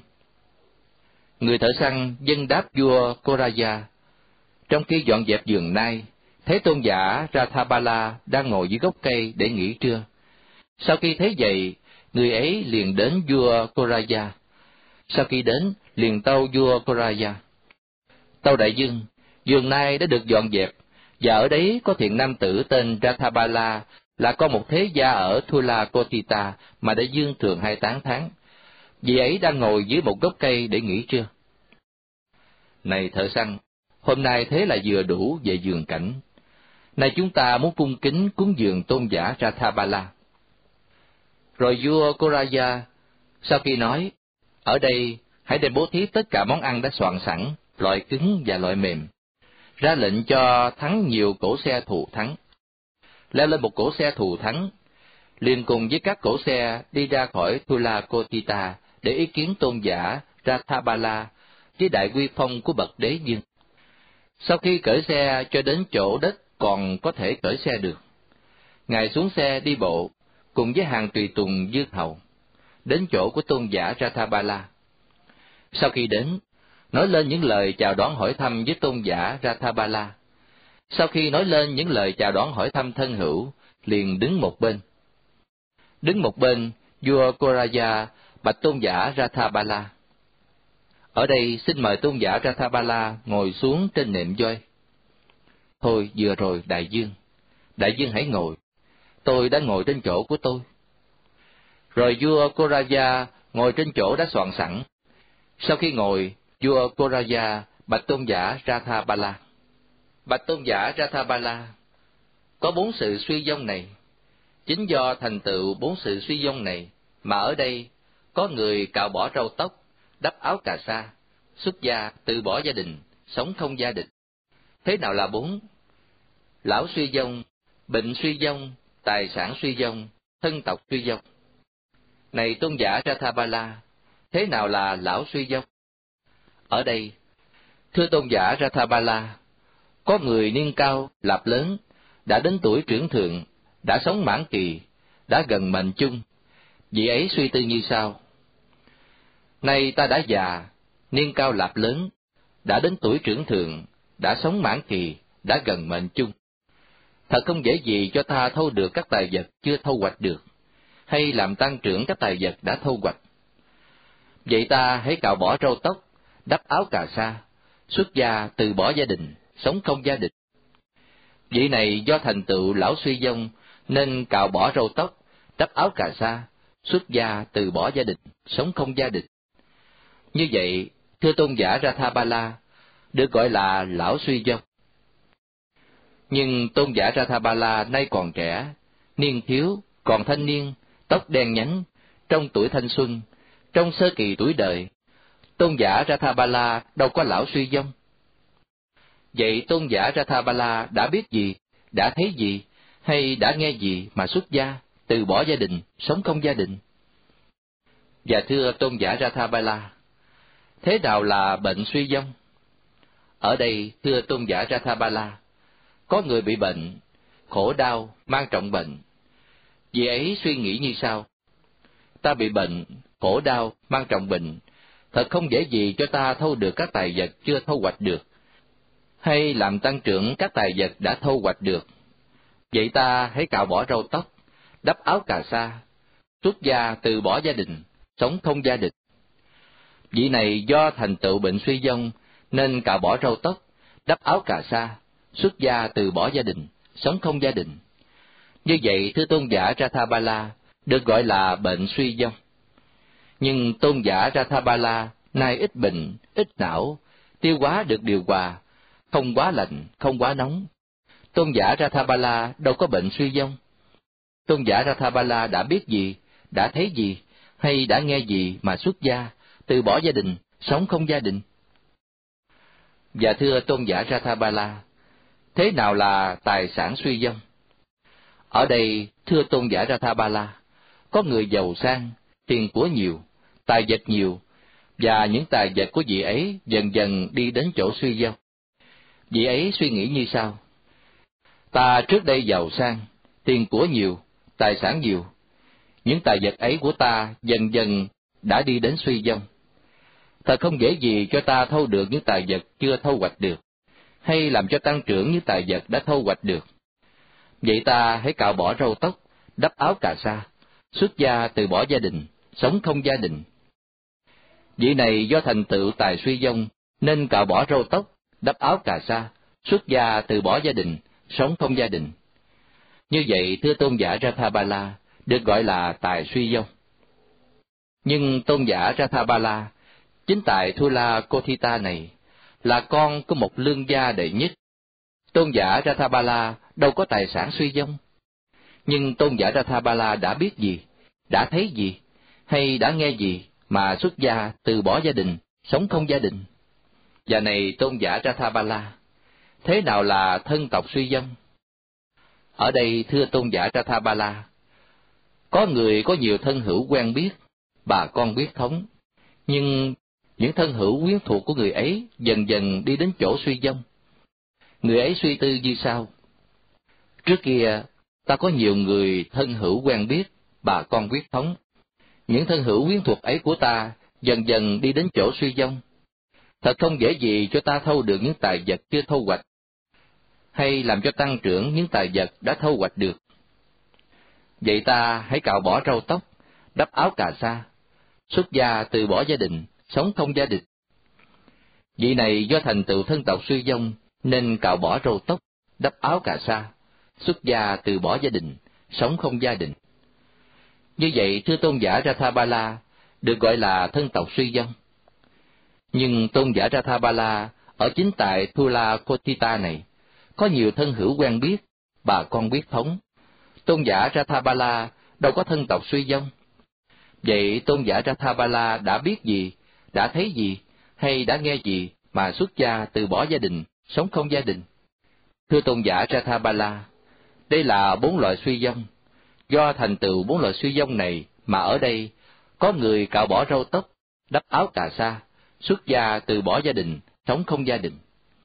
Người thợ săn dân đáp vua Koraja. Trong khi dọn dẹp vườn nai, thấy tôn giả Rathabala đang ngồi dưới gốc cây để nghỉ trưa. Sau khi thấy vậy, người ấy liền đến vua Koraja. Sau khi đến, liền tâu vua Koraja: Tâu đại vương, vườn nai đã được dọn dẹp, và ở đấy có thiện nam tử tên Rathabala, là con một thế gia ở Thula Kotita mà đại vương thường hay tán thán. Vị ấy đang ngồi dưới một gốc cây để nghỉ trưa. Này thợ săn, hôm nay thế là vừa đủ về vườn cảnh. Nay chúng ta muốn cung kính cúng dường tôn giả Rathabala. Rồi vua Koraya, sau khi nói, ở đây hãy đem bố thí tất cả món ăn đã soạn sẵn, loại cứng và loại mềm, ra lệnh cho thắng nhiều cỗ xe thù thắng. Leo lên một cỗ xe thù thắng, liền cùng với các cỗ xe đi ra khỏi Thulakotita để ý kiến tôn giả Rathabala với đại uy phong của bậc đế vương. Sau khi cởi xe cho đến chỗ đất còn có thể cởi xe được, ngài xuống xe đi bộ cùng với hàng tùy tùng vương hầu đến chỗ của tôn giả Rathabala. Sau khi đến, nói lên những lời chào đón hỏi thăm với tôn giả Rathabala. Sau khi nói lên những lời chào đón hỏi thăm thân hữu, liền đứng một bên. Đứng một bên, vua Koraya bạch tôn giả Rathabala: ở đây xin mời tôn giả Rathabala ngồi xuống trên nệm voi. Thôi vừa rồi đại vương, đại vương hãy ngồi, tôi đã ngồi trên chỗ của tôi. Rồi vua Koraya ngồi trên chỗ đã soạn sẵn. Sau khi ngồi, vua Koraya bạch tôn giả Rathabala: bạch tôn giả Rathabala, có bốn sự suy vong này. Chính do thành tựu bốn sự suy vong này mà ở đây có người cạo bỏ râu tóc, đắp áo cà sa, xuất gia, từ bỏ gia đình, sống không gia đình. Thế nào là bốn? Lão suy vong, bệnh suy vong, tài sản suy vong, thân tộc suy vong. Này tôn giả Rathabala, thế nào là lão suy vong? Ở đây, thưa tôn giả Rathabala, có người niên cao, lạp lớn, đã đến tuổi trưởng thượng, đã sống mãn kỳ, đã gần mệnh chung. Vị ấy suy tư như sau: nay ta đã già, niên cao lạp lớn, đã đến tuổi trưởng thượng, đã sống mãn kỳ, đã gần mệnh chung. Thật không dễ gì cho ta thâu được các tài vật chưa thâu hoạch được, hay làm tăng trưởng các tài vật đã thâu hoạch. Vậy ta hãy cạo bỏ râu tóc, đắp áo cà sa, xuất gia, từ bỏ gia đình, sống không gia đình. Vị này do thành tựu lão suy vong nên cạo bỏ râu tóc, đắp áo cà sa, xuất gia, từ bỏ gia đình, sống không gia đình. Như vậy, thưa tôn giả Rathabala, được gọi là lão suy vong. Nhưng tôn giả Rathabala nay còn trẻ, niên thiếu, còn thanh niên, tóc đen nhánh, trong tuổi thanh xuân, trong sơ kỳ tuổi đời, tôn giả Rathabala đâu có lão suy vong. Vậy tôn giả Rathabala đã biết gì, đã thấy gì, hay đã nghe gì mà xuất gia, từ bỏ gia đình, sống không gia đình? Và thưa tôn giả Rathabala, thế nào là bệnh suy vong? Ở đây, thưa tôn giả Rathabala, có người bị bệnh, khổ đau, mang trọng bệnh. Vị ấy suy nghĩ như sau: ta bị bệnh, khổ đau, mang trọng bệnh, thật không dễ gì cho ta thâu được các tài vật chưa thâu hoạch được, hay làm tăng trưởng các tài vật đã thâu hoạch được. Vậy ta hãy cạo bỏ râu tóc, đắp áo cà sa, xuất gia, từ bỏ gia đình, sống không gia đình. Vị này do thành tựu bệnh suy vong nên cạo bỏ râu tóc, đắp áo cà sa, xuất gia, từ bỏ gia đình, sống không gia đình. Như vậy, thưa tôn giả Rathabala, được gọi là bệnh suy vong. Nhưng tôn giả Rathabala nay ít bệnh, ít não, tiêu hóa được điều hòa, không quá lạnh, không quá nóng. Tôn giả Rathabala đâu có bệnh suy vong. Tôn giả Rathabala đã biết gì, đã thấy gì, hay đã nghe gì mà xuất gia, từ bỏ gia đình, sống không gia đình? Và thưa tôn giả Rathabala, thế nào là tài sản suy vong? Ở đây, thưa tôn giả Rathabala, có người giàu sang, tiền của nhiều, tài vật nhiều, và những tài vật của vị ấy dần dần đi đến chỗ suy vong. Vị ấy suy nghĩ như sau: ta trước đây giàu sang, tiền của nhiều, tài sản nhiều, những tài vật ấy của ta dần dần đã đi đến suy vong. Thật không dễ gì cho ta thâu được những tài vật chưa thâu hoạch được, hay làm cho tăng trưởng những tài vật đã thâu hoạch được. Vậy ta hãy cạo bỏ râu tóc, đắp áo cà sa, xuất gia, từ bỏ gia đình, sống không gia đình. Vị này do thành tựu tài suy vong nên cạo bỏ râu tóc, đắp áo cà sa, xuất gia, từ bỏ gia đình, sống không gia đình. Như vậy, thưa tôn giả Rathabala, được gọi là tài suy vong. Nhưng tôn giả Rathabala, chính tại Thulakotita này, là con của một lương gia đệ nhất. Tôn giả Rathabala đâu có tài sản suy vong. Nhưng tôn giả Rathabala đã biết gì, đã thấy gì, hay đã nghe gì mà xuất gia từ bỏ gia đình, sống không gia đình? Và này tôn giả Rathabala, thế nào là thân tộc suy vong? Ở đây thưa tôn giả Rathabala, có người có nhiều thân hữu quen biết, bà con huyết thống, nhưng những thân hữu quyến thuộc của người ấy dần dần đi đến chỗ suy vong. Người ấy suy tư như sau: trước kia ta có nhiều người thân hữu quen biết, bà con huyết thống, những thân hữu quyến thuộc ấy của ta dần dần đi đến chỗ suy vong. Thật không dễ gì cho ta thâu được những tài vật chưa thâu hoạch, hay làm cho tăng trưởng những tài vật đã thâu hoạch được. Vậy ta hãy cạo bỏ râu tóc, đắp áo cà sa, xuất gia từ bỏ gia đình, sống không gia đình. Vị này do thành tựu thân tộc suy vong nên cạo bỏ râu tóc, đắp áo cà sa, xuất gia từ bỏ gia đình, sống không gia đình. Như vậy thưa tôn giả Rathabala, được gọi là thân tộc suy vong. Nhưng tôn giả Rathabala ở chính tại Thula Kotita này có nhiều thân hữu quen biết, bà con huyết thống. Tôn giả Rathabala đâu có thân tộc suy vong. Vậy tôn giả Rathabala đã biết gì, đã thấy gì, hay đã nghe gì mà xuất gia từ bỏ gia đình, sống không gia đình? Thưa tôn giả Rathabala, đây là bốn loại suy vong. Do thành tựu bốn loại suy vong này mà ở đây có người cạo bỏ râu tóc, đắp áo cà sa, xuất gia từ bỏ gia đình, sống không gia đình.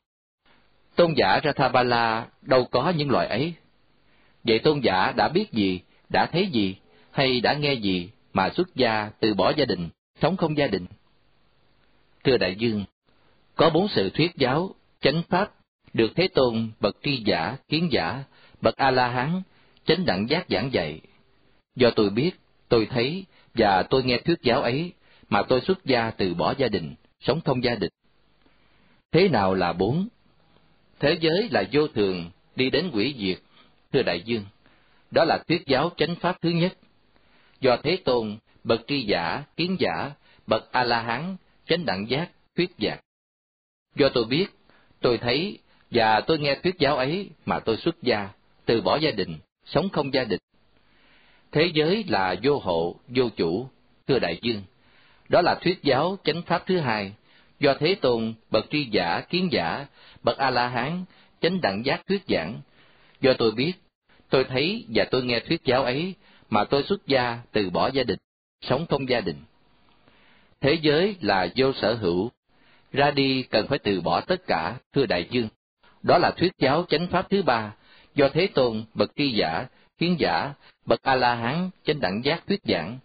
Tôn giả Rathabala đâu có những loại ấy. Vậy tôn giả đã biết gì, đã thấy gì, hay đã nghe gì mà xuất gia từ bỏ gia đình, sống không gia đình? Thưa đại dương, có bốn sự thuyết giáo, chánh pháp được Thế Tôn, bậc tri giả, kiến giả, bậc A-la-hán, chánh đẳng giác giảng dạy. Do tôi biết, tôi thấy và tôi nghe thuyết giáo ấy mà tôi xuất gia từ bỏ gia đình, sống không gia đình. Thế nào là bốn? Thế giới là vô thường, đi đến hủy diệt. Thưa đại dương, đó là thuyết giáo chánh pháp thứ nhất. Do Thế Tôn, bậc tri giả, kiến giả, bậc A-la-hán, chánh đẳng giác, thuyết giảng. Do tôi biết, tôi thấy và tôi nghe thuyết giáo ấy mà tôi xuất gia, từ bỏ gia đình, sống không gia đình. Thế giới là vô hộ, vô chủ. Thưa đại dương, đó là thuyết giáo chánh pháp thứ hai. Do Thế Tôn, bậc tri giả, kiến giả, bậc A-la-hán, chánh đẳng giác thuyết giảng. Do tôi biết, tôi thấy và tôi nghe thuyết giáo ấy mà tôi xuất gia từ bỏ gia đình, sống không gia đình. Thế giới là vô sở hữu, ra đi cần phải từ bỏ tất cả. Thưa đại dương, đó là thuyết giáo chánh pháp thứ ba. Do Thế Tôn, bậc tri giả, kiến giả, bậc A-la-hán, chánh đẳng giác thuyết giảng.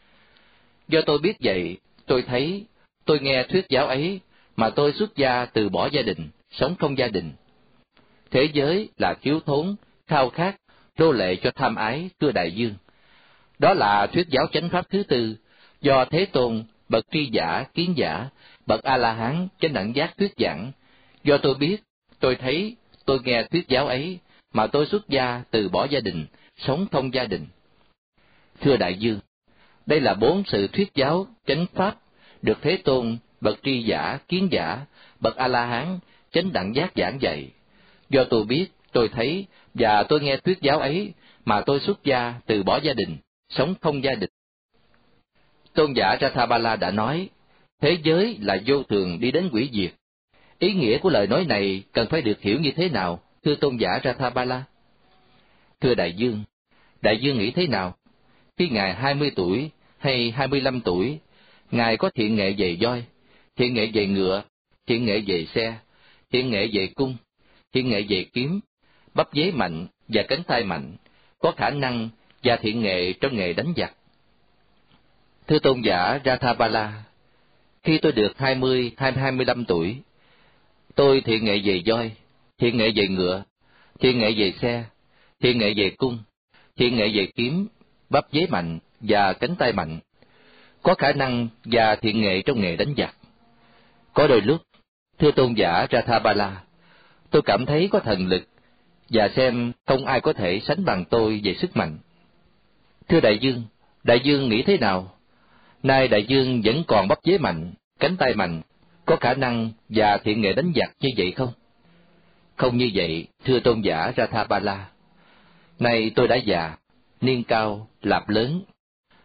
Do tôi biết vậy, tôi thấy, tôi nghe thuyết giáo ấy mà tôi xuất gia từ bỏ gia đình, sống không gia đình. Thế giới là thiếu thốn, khao khát, đô lệ cho tham ái. Thưa đại dương, đó là thuyết giáo chánh pháp thứ tư. Do Thế Tôn, bậc tri giả, kiến giả, bậc A-la-hán, chánh đẳng giác thuyết giảng. Do tôi biết, tôi thấy, tôi nghe thuyết giáo ấy mà tôi xuất gia từ bỏ gia đình, sống không gia đình. Thưa đại dương, đây là bốn sự thuyết giáo chánh pháp được Thế Tôn, bậc tri giả, kiến giả, bậc A-la-hán, chánh đẳng giác giảng dạy. Do tôi biết, tôi thấy và tôi nghe thuyết giáo ấy mà tôi xuất gia từ bỏ gia đình, sống không gia đình. Tôn giả Rathabala đã nói, thế giới là vô thường, đi đến hủy diệt. Ý nghĩa của lời nói này cần phải được hiểu như thế nào, thưa tôn giả Rathabala? Thưa đại dương, đại dương nghĩ thế nào? Khi Ngài hai mươi tuổi hay hai mươi lăm tuổi, Ngài có thiện nghệ về voi, thiện nghệ về ngựa, thiện nghệ về xe, thiện nghệ về cung, thiện nghệ về kiếm, bắp dế mạnh và cánh tay mạnh, có khả năng và thiện nghệ trong nghề đánh giặc. Thưa tôn giả Rathabala, khi tôi được hai mươi hay hai mươi lăm tuổi, tôi thiện nghệ về voi, thiện nghệ về ngựa, thiện nghệ về xe, thiện nghệ về cung, thiện nghệ về kiếm, bắp dế mạnh và cánh tay mạnh, có khả năng và thiện nghệ trong nghề đánh giặc. Có đôi lúc, thưa tôn giả Rathabala, tôi cảm thấy có thần lực và xem không ai có thể sánh bằng tôi về sức mạnh. Thưa đại dương, đại dương nghĩ thế nào? Nay đại dương vẫn còn bắp dế mạnh, cánh tay mạnh, có khả năng và thiện nghệ đánh giặc như vậy không? Không như vậy, thưa tôn giả Rathabala. Nay tôi đã già, niên cao, lạp lớn.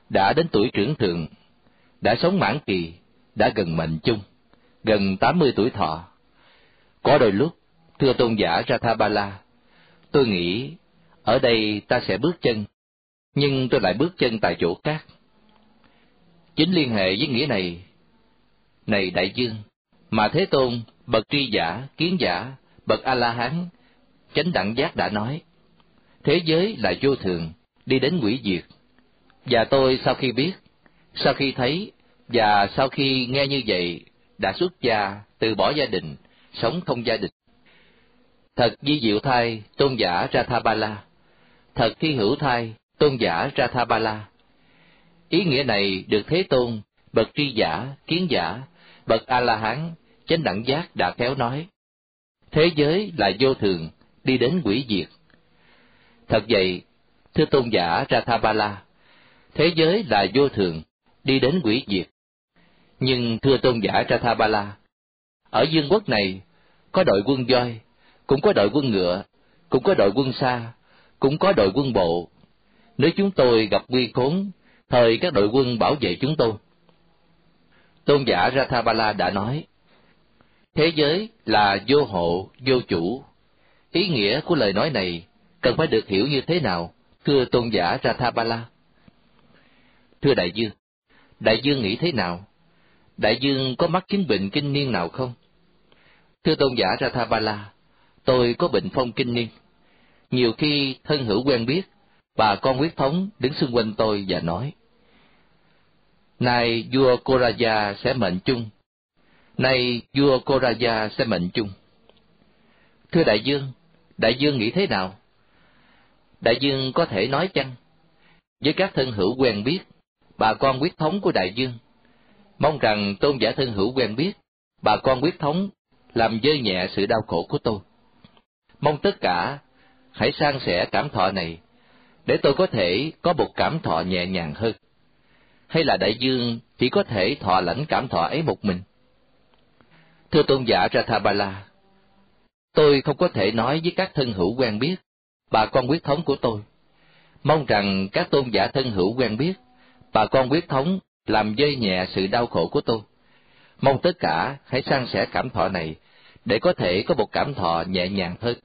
đã đến tuổi trưởng thượng, đã sống mãn kỳ, đã gần mệnh chung, gần tám mươi tuổi thọ. Có đôi lúc, thưa tôn giả Rathabala, tôi nghĩ ở đây ta sẽ bước chân, nhưng tôi lại bước chân tại chỗ khác. Chính liên hệ với nghĩa này, này đại dương, mà Thế Tôn, bậc tri giả, kiến giả, bậc A-la-hán, chánh đẳng giác đã nói, thế giới là vô thường, đi đến hủy diệt. Và tôi sau khi biết, sau khi thấy, và sau khi nghe như vậy, đã xuất gia, từ bỏ gia đình, sống không gia đình. Thật di diệu thay, tôn giả Rathabala. Thật thi hữu thay, tôn giả Rathabala. Ý nghĩa này được Thế Tôn, bậc tri giả, kiến giả, bậc A-la-hán, chánh đẳng giác đã khéo nói. Thế giới là vô thường, đi đến hủy diệt. Thật vậy, thưa tôn giả Rathabala, thế giới là vô thường, đi đến hủy diệt. Nhưng thưa tôn giả Rathabala, ở dương quốc này, có đội quân voi, cũng có đội quân ngựa, cũng có đội quân xa, cũng có đội quân bộ. Nếu chúng tôi gặp nguy khốn, thời các đội quân bảo vệ chúng tôi. Tôn giả Rathabala đã nói, thế giới là vô hộ, vô chủ. Ý nghĩa của lời nói này cần phải được hiểu như thế nào, thưa tôn giả Rathabala? Thưa đại dương, đại dương nghĩ thế nào? Đại dương có mắc chứng bệnh kinh niên nào không? Thưa tôn giả Rathabala, tôi có bệnh phong kinh niên. Nhiều khi thân hữu quen biết, bà con huyết thống đứng xung quanh tôi và nói, nay vua Koraja sẽ mệnh chung, nay vua Koraja sẽ mệnh chung. Thưa đại dương, đại dương nghĩ thế nào? Đại dương có thể nói chăng? Với các thân hữu quen biết, bà con huyết thống của đại dương, mong rằng tôn giả thân hữu quen biết, bà con huyết thống làm vơi nhẹ sự đau khổ của tôi. Mong tất cả hãy san sẻ cảm thọ này, để tôi có thể có một cảm thọ nhẹ nhàng hơn. Hay là đại dương chỉ có thể thọ lãnh cảm thọ ấy một mình? Thưa tôn giả Rathabala, tôi không có thể nói với các thân hữu quen biết, bà con huyết thống của tôi. Mong rằng các tôn giả thân hữu quen biết, bà con huyết thống làm vơi nhẹ sự đau khổ của tôi. Mong tất cả hãy san sẻ cảm thọ này, để có thể có một cảm thọ nhẹ nhàng hơn.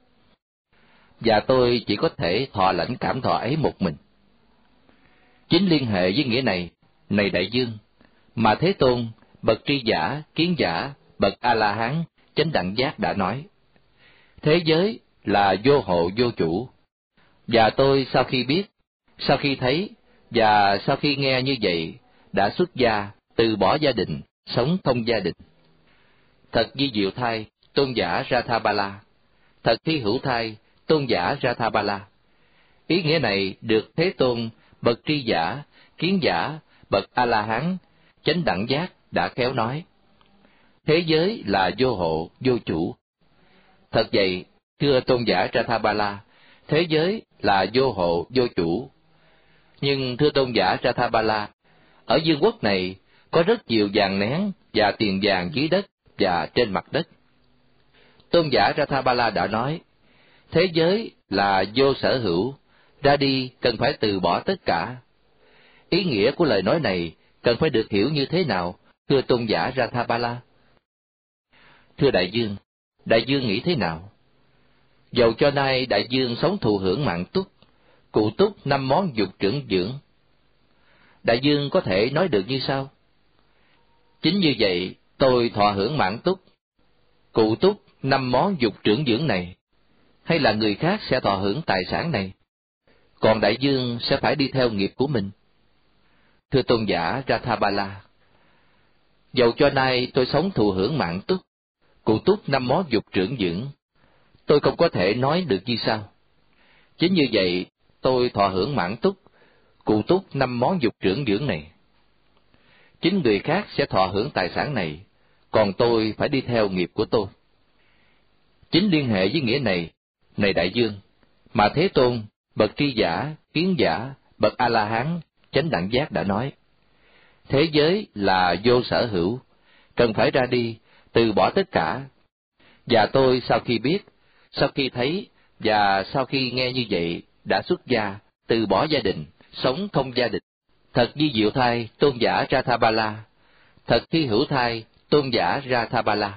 Và tôi chỉ có thể thọ lãnh cảm thọ ấy một mình. Chính liên hệ với nghĩa này, này đại dương, mà Thế Tôn, bậc tri giả, kiến giả, bậc A-la-hán, chánh đẳng giác đã nói, thế giới là vô hộ vô chủ. Và tôi sau khi biết, sau khi thấy, và sau khi nghe như vậy, đã xuất gia, từ bỏ gia đình, sống không gia đình. Thật di diệu thay, tôn giả Rathabala. Thật thi hữu thay, tôn giả Rathabala. Ý nghĩa này được Thế Tôn, bậc tri giả, kiến giả, bậc A-la-hán, chánh đẳng giác đã khéo nói. Thế giới là vô hộ, vô chủ. Thật vậy, thưa tôn giả Rathabala, thế giới là vô hộ, vô chủ. Nhưng thưa tôn giả Rathabala, ở dương quốc này có rất nhiều vàng nén và tiền vàng dưới đất và trên mặt đất. Tôn giả Rathabala đã nói, thế giới là vô sở hữu, ra đi cần phải từ bỏ tất cả. Ý nghĩa của lời nói này cần phải được hiểu như thế nào, thưa tôn giả Rathabala? Thưa đại dương, đại dương nghĩ thế nào? Dầu cho nay đại dương sống thụ hưởng mạng túc, cụ túc năm món dục trưởng dưỡng, đại dương có thể nói được như sau? Chính như vậy, tôi thọ hưởng mạng túc, cụ túc năm món dục trưởng dưỡng này, hay là người khác sẽ thọ hưởng tài sản này, còn đại dương sẽ phải đi theo nghiệp của mình? Thưa tôn giả Rathabala, dầu cho nay tôi sống thụ hưởng mạng túc, cụ túc năm món dục trưởng dưỡng, tôi không có thể nói được như sao. Chính như vậy, tôi thọ hưởng mạng túc, cụ túc năm món dục trưởng dưỡng này. Chính người khác sẽ thọ hưởng tài sản này, còn tôi phải đi theo nghiệp của tôi. Chính liên hệ với nghĩa này, này đại dương, mà Thế Tôn, bậc tri giả, kiến giả, bậc A-la-hán, chánh đẳng giác đã nói, thế giới là vô sở hữu, cần phải ra đi, từ bỏ tất cả. Và tôi sau khi biết, sau khi thấy, và sau khi nghe như vậy, đã xuất gia, từ bỏ gia đình, sống không gia đình. Thật di diệu thay tôn giả Rathabala, thật thi hữu thay tôn giả Rathabala.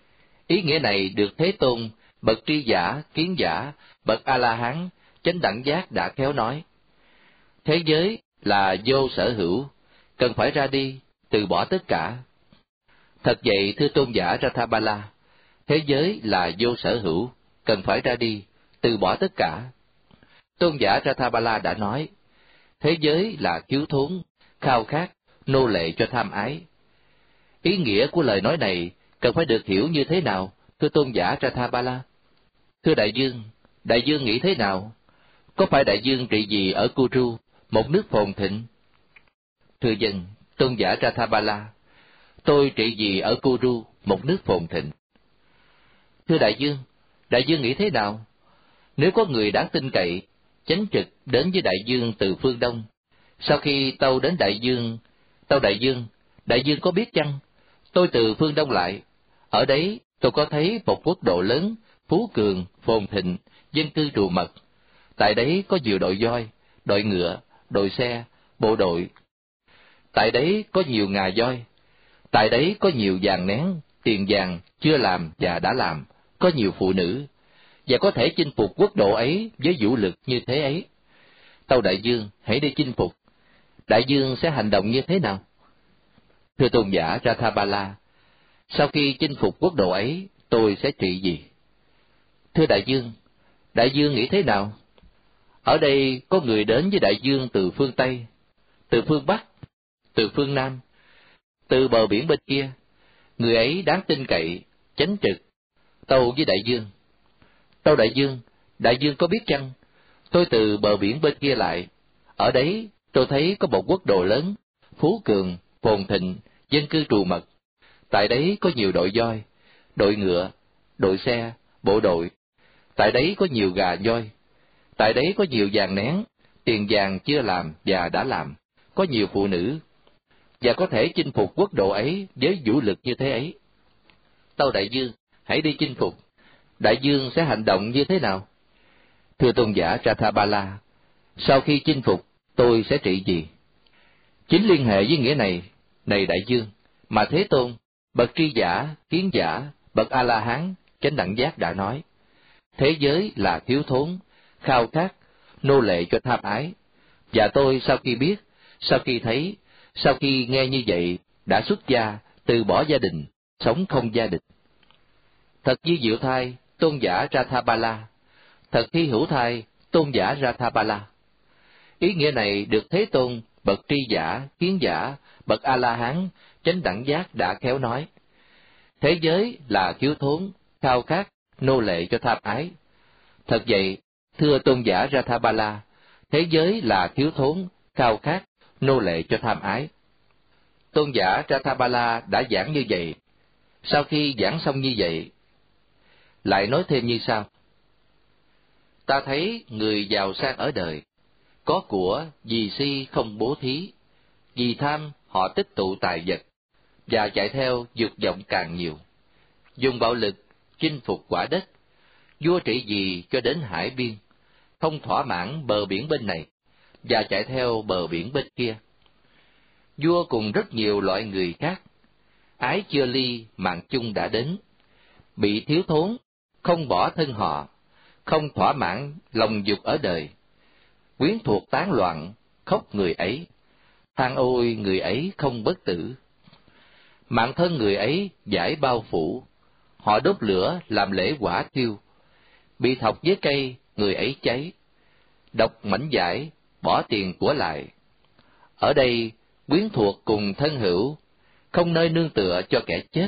Ý nghĩa này được Thế Tôn, bậc tri giả, kiến giả, bậc A-la-hán, chánh đẳng giác đã khéo nói. Thế giới là vô sở hữu, cần phải ra đi, từ bỏ tất cả. Thật vậy thưa tôn giả Rathabala, thế giới là vô sở hữu, cần phải ra đi, từ bỏ tất cả. Tôn giả Rathabala đã nói, thế giới là thiếu thốn, khao khát, nô lệ cho tham ái. Ý nghĩa của lời nói này cần phải được hiểu như thế nào, thưa tôn giả Rathabala? Thưa đại dương, đại dương nghĩ thế nào? Có phải đại dương trị vì ở Kuru, một nước phồn thịnh? Thưa dân, tôn giả Rathabala, tôi trị vì ở Kuru, một nước phồn thịnh. Thưa đại dương, đại dương nghĩ thế nào? Nếu có người đáng tin cậy, chánh trực đến với đại dương từ phương Đông, sau khi tâu đến đại dương, tâu đại dương, đại dương có biết chăng? Tôi từ phương Đông lại, ở đấy tôi có thấy một quốc độ lớn, phú cường, phồn thịnh, dân cư trù mật. Tại đấy có nhiều đội voi, đội ngựa, đội xe, bộ đội. Tại đấy có nhiều ngà voi. Tại đấy có nhiều vàng nén, tiền vàng chưa làm và đã làm, có nhiều phụ nữ, và có thể chinh phục quốc độ ấy với vũ lực như thế ấy. Tâu đại dương, hãy đi chinh phục. Đại dương sẽ hành động như thế nào? Thưa tôn giả Rathabala, sau khi chinh phục quốc độ ấy, tôi sẽ trị gì? Thưa đại dương, đại dương nghĩ thế nào? Ở đây có người đến với đại dương từ phương Tây, từ phương Bắc, từ phương Nam, từ bờ biển bên kia. Người ấy đáng tin cậy, chánh trực, tâu với đại dương. Tâu đại dương, đại dương có biết chăng? Tôi từ bờ biển bên kia lại, ở đấy tôi thấy có một quốc độ lớn, phú cường, phồn thịnh, dân cư trù mật. Tại đấy có nhiều đội voi, đội ngựa, đội xe, bộ đội. Tại đấy có nhiều gà voi. Tại đấy có nhiều vàng nén, tiền vàng chưa làm và đã làm, có nhiều phụ nữ, và có thể chinh phục quốc độ ấy với vũ lực như thế ấy. Tâu đại dương, hãy đi chinh phục. Đại dương sẽ hành động như thế nào? Thưa tôn giả Rathabala, sau khi chinh phục, tôi sẽ trị gì? Chính liên hệ với nghĩa này, này đại dương, mà Thế Tôn, bậc tri giả, kiến giả, bậc A-la-hán, chánh đẳng giác đã nói. Thế giới là thiếu thốn, khao khát, nô lệ cho tham ái. Và tôi sau khi biết, sau khi thấy, sau khi nghe như vậy, đã xuất gia, từ bỏ gia đình, sống không gia đình. Thật di diệu thay tôn giả Rathabala, thật thi hữu thay tôn giả Rathabala. Ý nghĩa này được Thế Tôn, bậc tri giả, kiến giả, bậc A-la-hán, chánh đẳng giác đã khéo nói. Thế giới là thiếu thốn, khao khát, nô lệ cho tham ái. Thật vậy, thưa tôn giả Rathabala, thế giới là thiếu thốn, khao khát, nô lệ cho tham ái. Tôn giả Rathabala đã giảng như vậy. Sau khi giảng xong như vậy, lại nói thêm như sau. Ta thấy người giàu sang ở đời, có của vì si không bố thí, vì tham họ tích tụ tài vật, và chạy theo dục vọng càng nhiều, dùng bạo lực chinh phục quả đất, vua trị vì cho đến hải biên, không thỏa mãn bờ biển bên này, và chạy theo bờ biển bên kia. Vua cùng rất nhiều loại người khác, ái chưa ly mạng chung đã đến, bị thiếu thốn, không bỏ thân họ, không thỏa mãn lòng dục ở đời, quyến thuộc tán loạn, khóc người ấy, than ôi người ấy không bất tử. Mạng thân người ấy giải bao phủ, họ đốt lửa làm lễ quả thiêu, bị thọc với cây người ấy cháy, độc mảnh giải bỏ tiền của lại. Ở đây quyến thuộc cùng thân hữu, không nơi nương tựa cho kẻ chết.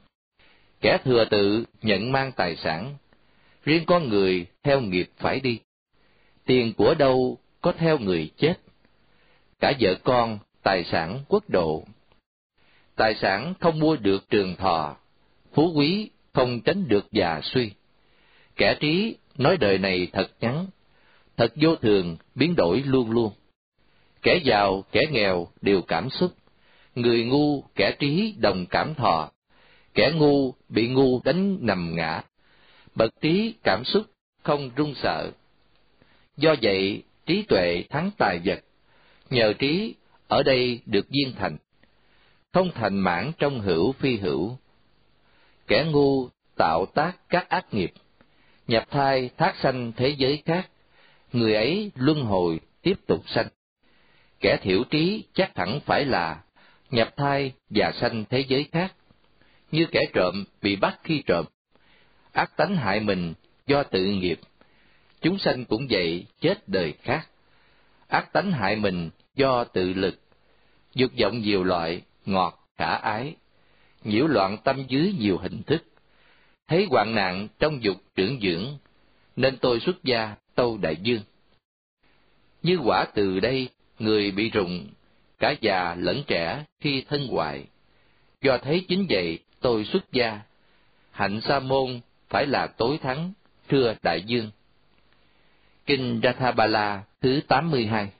Kẻ thừa tự nhận mang tài sản, riêng con người theo nghiệp phải đi. Tiền của đâu có theo người chết, cả vợ con, tài sản quốc độ. Tài sản không mua được trường thọ, phú quý không tránh được già suy. Kẻ trí nói đời này thật ngắn, thật vô thường biến đổi luôn luôn. Kẻ giàu, kẻ nghèo đều cảm xúc, người ngu, kẻ trí đồng cảm thọ. Kẻ ngu bị ngu đánh nằm ngã, bậc trí cảm xúc không run sợ. Do vậy trí tuệ thắng tài vật, nhờ trí ở đây được viên thành, không thành mãn trong hữu phi hữu. Kẻ ngu tạo tác các ác nghiệp, nhập thai thác sanh thế giới khác, người ấy luân hồi tiếp tục sanh. Kẻ thiểu trí chắc hẳn phải là nhập thai và sanh thế giới khác, như kẻ trộm bị bắt khi trộm. Ác tánh hại mình do tự nghiệp, chúng sanh cũng vậy, chết đời khác. Ác tánh hại mình do tự lực, dục vọng nhiều loại, ngọt khả ái, nhiễu loạn tâm dưới nhiều hình thức. Thấy hoạn nạn trong dục trưởng dưỡng, nên tôi xuất gia tâu đại dương. Như quả từ đây, người bị rụng, cả già lẫn trẻ khi thân hoại. Do thấy chính vậy, tôi xuất gia. Hạnh sa môn phải là tối thắng, thưa đại dương. Kinh Rathabala thứ tám mươi hai.